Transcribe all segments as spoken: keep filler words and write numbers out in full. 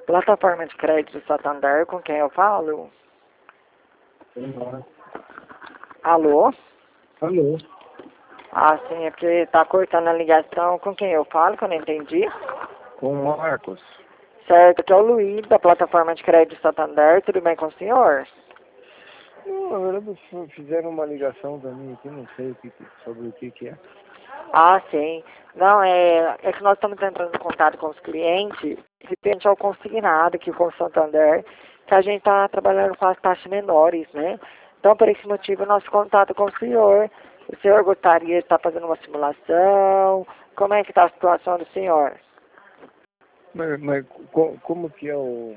Plataforma de crédito Santander, com quem eu falo? Olá. Alô? Alô? Ah, sim, é porque tá cortando a ligação. Com quem eu falo, que eu não entendi? Com o Marcos. Certo, aqui é o Luiz, da plataforma de crédito Santander. Tudo bem com o senhor? Não, na verdade f- fizeram uma ligação pra mim aqui, não sei o que, que- sobre o que que é. Ah, sim. Não, é, é que nós estamos entrando em contato com os clientes, referente ao consignado aqui com o Santander, que a gente está trabalhando com as taxas menores, né? Então, por esse motivo, nosso contato com o senhor. O senhor gostaria de estar fazendo uma simulação? Como é que está a situação do senhor? Mas, mas co- como que é o...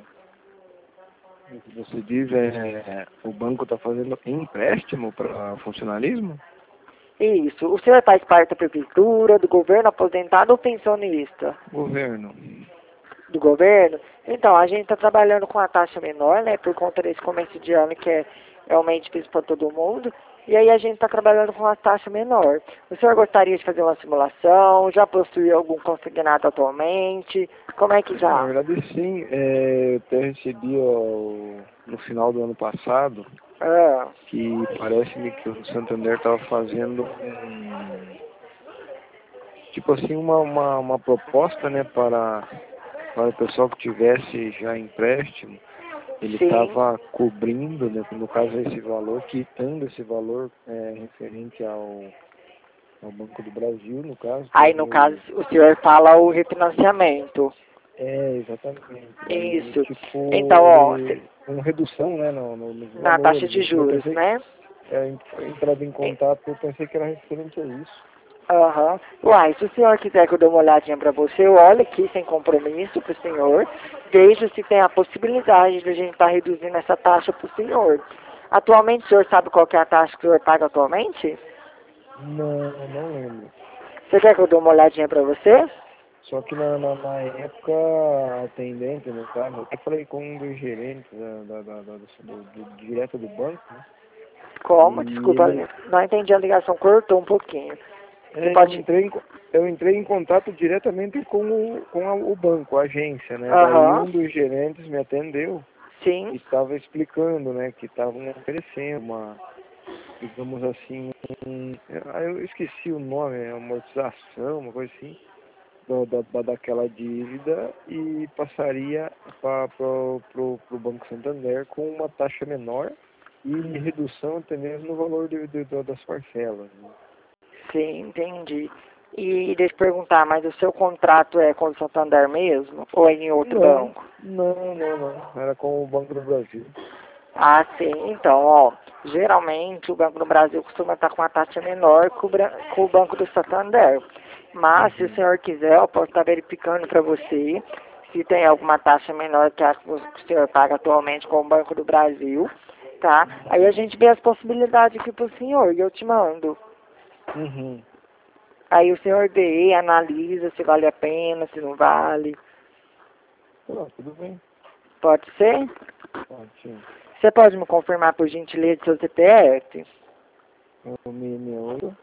o que você diz, é, o banco está fazendo empréstimo para funcionalismo? Isso. O senhor faz parte da prefeitura, do governo, aposentado ou pensionista? Governo. Do governo? Então, a gente está trabalhando com a taxa menor, né, por conta desse começo de ano que é realmente difícil para todo mundo, e aí a gente está trabalhando com a taxa menor. O senhor gostaria de fazer uma simulação? Já possui algum consignado atualmente? Como é que Na já? verdade, sim. É, eu até recebi ó, no final do ano passado Ah, que parece-me que o Santander estava fazendo um, tipo assim, uma, uma, uma proposta, né, para, para o pessoal que tivesse já empréstimo. Ele sim. estava cobrindo, né, no caso esse valor, quitando esse valor é, referente ao, ao Banco do Brasil, no caso, que é Aí, o no caso, meu... o senhor fala o refinanciamento. É, exatamente. Daí, Isso. Então, tipo, ó, ele... uma redução, né, no, no, nos na taxa valores, de assim, eu juros, pensei, né? é, entrado em contato, eu pensei que era referente a isso. Aham. Uai, se o senhor quiser que eu dê uma olhadinha pra você, eu olho aqui sem compromisso pro senhor, vejo se tem a possibilidade de a gente estar reduzindo essa taxa pro senhor. Atualmente, o senhor sabe qual que é a taxa que o senhor paga atualmente? Não, não lembro. Você quer que eu dê uma olhadinha pra você? Só que na, na, na época, a atendente, no caso, eu até falei com um dos gerentes da, da, da, da- do, do, direto do banco, né? Como? E Desculpa, ele, não entendi a ligação, cortou um pouquinho. Você é, eu pode... entrei em, co- eu entrei em contato diretamente com o, com a- o banco, a agência, né? Daí Aham, um dos gerentes me atendeu e sim, estava explicando, né, que estavam oferecendo uma, digamos assim, um, ah, eu esqueci o nome, é amortização, uma coisa assim, do, da, da, daquela dívida e passaria para pro, pro, pro Banco Santander com uma taxa menor e redução até mesmo no valor de, de, de- das parcelas, né? sim, entendi. E deixa eu perguntar, mas o seu contrato é com o Santander mesmo? Ou é em outro Não, banco? não, não, não. Era com o Banco do Brasil. Ah, sim. Então, ó, geralmente o Banco do Brasil costuma estar com uma taxa menor que o, bra- que o Banco do Santander. Mas, se o Uhum. senhor quiser, eu posso estar verificando para você se tem alguma taxa menor que a que o senhor paga atualmente com o Banco do Brasil, tá? Aí a gente vê as possibilidades aqui pro senhor e eu te mando. Uhum. Aí o senhor vê, analisa se vale a pena, se não vale. Ah, tudo bem. Pode ser? Pode sim. Você pode me confirmar, por gentileza, seu C P F? O sessenta e oito.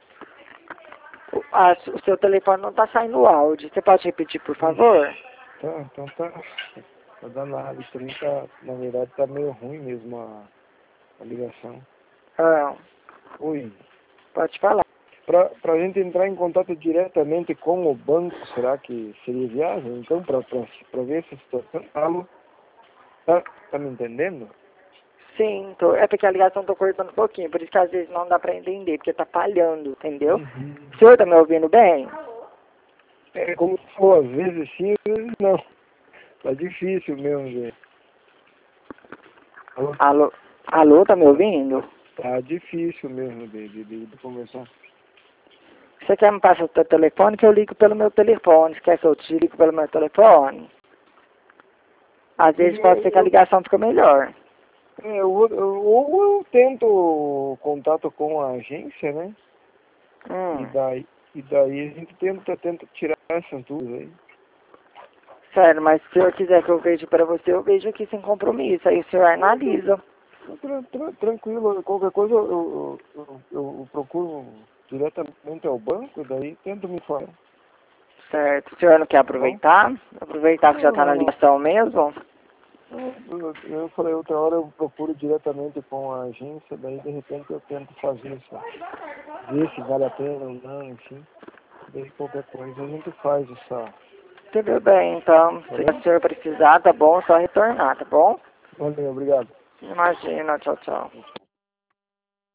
O, a- o seu telefone não está saindo áudio. Você pode repetir, por favor? Ixi. Tá, então tá. Tá danado. Isso aí tá, na verdade, tá meio ruim mesmo a, a ligação. Ah, Oi. pode falar. Para a gente entrar em contato diretamente com o banco, será que seria viável? Então, para ver essa situação. Alô? Tá, tá me entendendo? Sim, tô, é porque a ligação tô cortando um pouquinho, por isso que às vezes não dá para entender, porque tá falhando, entendeu? Uhum. O senhor tá me ouvindo bem? É como se for, às vezes sim, às vezes não. Tá difícil mesmo, gente. Alô? Alô? Alô, tá me ouvindo? Tá difícil mesmo de, de, de, de conversar. Você quer me passar o seu telefone que eu ligo pelo meu telefone? Você quer que eu te ligo pelo meu telefone? Às Mas vezes pode eu, ser que a eu, ligação fica melhor. é, eu, eu, ou eu tento contato com a agência, né? E Hum, daí, e daí a gente tenta, tenta tirar essas dúvidas aí. sério, mas se o senhor quiser que eu veja para você, eu vejo aqui sem compromisso. Aí o senhor Não, tran- analisa. tran- tran- tranquilo, qualquer coisa eu, eu, eu, eu procuro diretamente ao banco, daí tento me informar. Certo. O senhor não quer aproveitar? Aproveitar que já está na ligação mesmo? Eu, eu falei, outra hora eu procuro diretamente com a agência, daí de repente eu tento fazer isso. Ver se vale a pena ou não, enfim. Daí qualquer coisa a gente faz essa. Tudo bem, então. Se o senhor precisar, tá bom, só retornar, tá bom? Valeu, obrigado. Imagina, tchau, tchau.